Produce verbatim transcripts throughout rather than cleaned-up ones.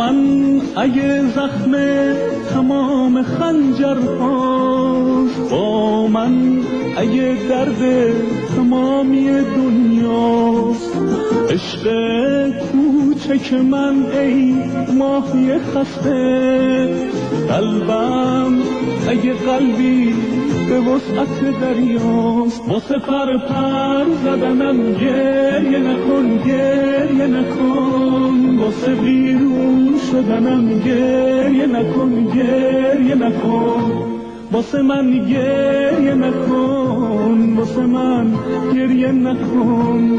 من اگه زخم تمام خنجرهاست، با من اگه درد تمامی دنیاست، عشق کوچک من ای ماهی خسته، قلبم اگه قلبی به وسعت دریاست، واسه پر پر زدنم گریه نکن گریه نکن، واسه بیرون شدنم گریه نکن گریه نکن، واسه من گریه نکن واسه من گریه نکن.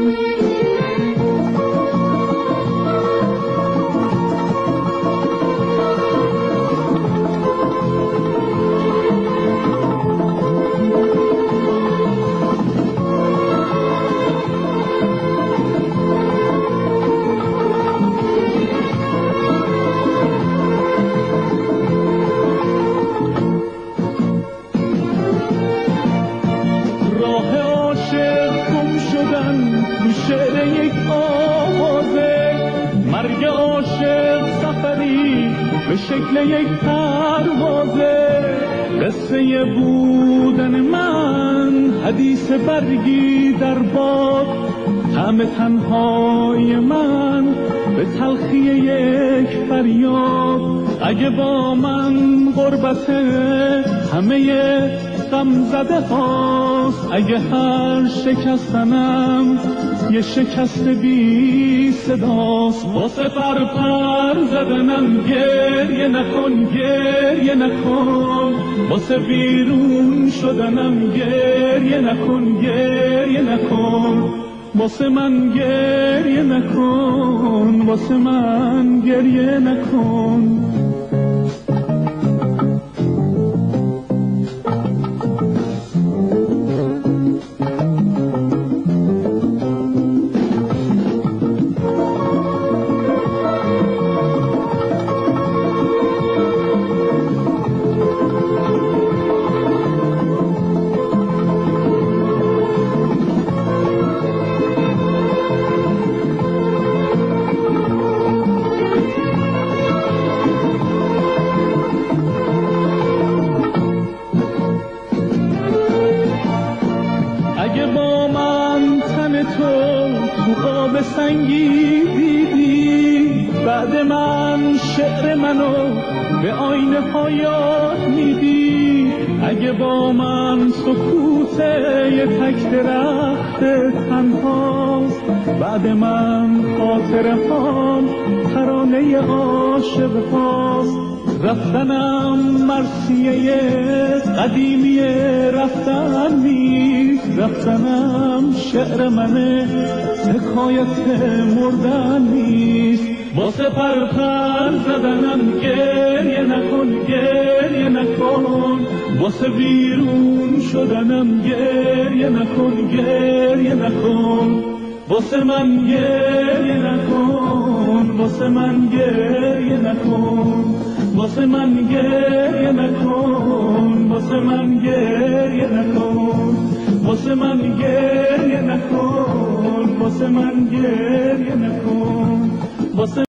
شعر یک آوازه، مرگ عاشق سفری به شکل یک پروازه، قصه بودن من حدیث برگی در باد، طعم تنهای من به تلخی یک فریاد، اگه با من غربت همه غم زده هاست، اگه هر شکستنم یه شکست بی صداست، واسه پر پر زدنم گریه نکن گریه نکن، واسه بیرون شدنم گریه نکن گریه نکن، واسه من گریه نکن واسه من گریه نکن. اگه با من تن تو تو قاب سنگی دیدی، بعد من شعر منو به آینه پایان میدی، اگه با من سکوت یه تک درخت تنهاست، بعد من خاطره هام ترانه عاشق هاست، رفتنم مرثیه قدیمی رفتن نیست، رفتنم شعر منه حکایت مردن نیست، واسه پر پر زدنم گریه نکن گریه نکن، واسه بیرون شدنم گریه نکن گریه نکن، واسه من گریه نکن واسه من گریه نکن، واسه من گریه نکن واسه من گریه نکن، واسه من گریه نکن واسه من گریه نکن، واسه